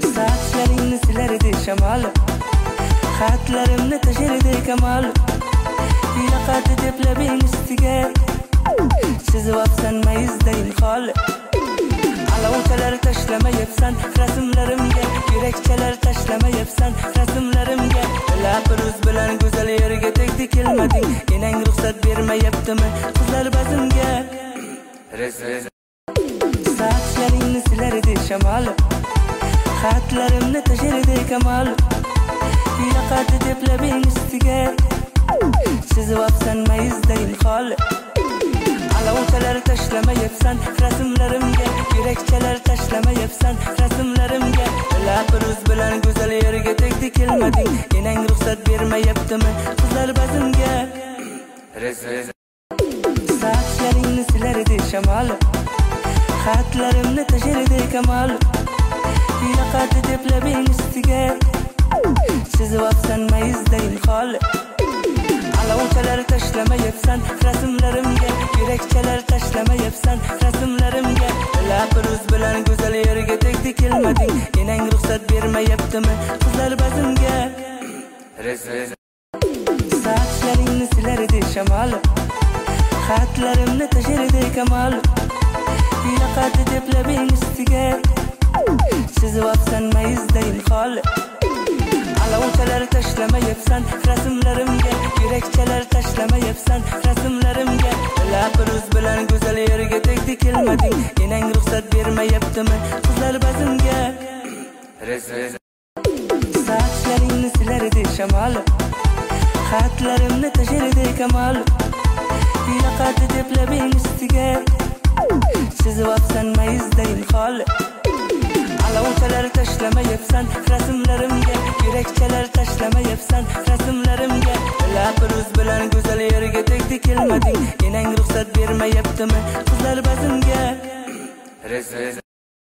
Sochlaringni silar edi shamol, xatlarimni tashir edi kamol. Yoqadi deb labing ustiga chizib olsan mayizdayin xol. Alovchalar tashlamayapsan rasmlarimga, yurakchalar tashlamayapsan rasmlarimga. Lapiruz bilan go'zal yerga tegdi kelmading, enang ruxsat bermayaptimi qizlar bazimga. Sochlaringni silar edi shamol, xatlarimni tashir edi kamol. Yoqadi deb labing ustiga chizib olsan mayizdayin xol. Alovchalar tashlamayapsan rasmlarimga, yurakchalar tashlamayapsan rasmlarimga. Lapiruz bilan go'zal yerga tegdi kelmading, enang ruxsat bermayaptimi qizlar bazimga. Sochlaringni silar edi shamol, xatlarimni tashir edi kamol. Yoqadi deb labing ustiga chizib olsan mayizdayin xol. Alovchalar tashlamayapsan rasmlarimga, yurakchalar tashlamayapsan rasmlarimga. Lapiruz bilan go'zal yerga tegdi kelmading, enang ruxsat bermayaptimi qizlar bazimga. Sochlaringni silar edi shamol, xatlarimni tashir edi kamol. Yoqadi deb labing ustiga chizib olsan mayizdayin xol. Alovchalar tashlamayapsan rasmlarimga, yurakchalar tashlamayapsan rasmlarimga. Lapiruz bilan go'zal yerga tegdi kelmading, enang ruxsat bermayaptimi qizlar bazimga. Sochlaringni silar edi shamol, xatlarimni tashir edi kamol. Yoqadi deb labing ustiga chizib olsan mayizdayin xol. Alovchalar tashlamayapsan rasmlarimga, yurakchalar tashlamayapsan rasmlarimga. Lapiruz bilan go'zal yerga tegdi kelmading, enang ruxsat bermayaptimi qizlar bazimga.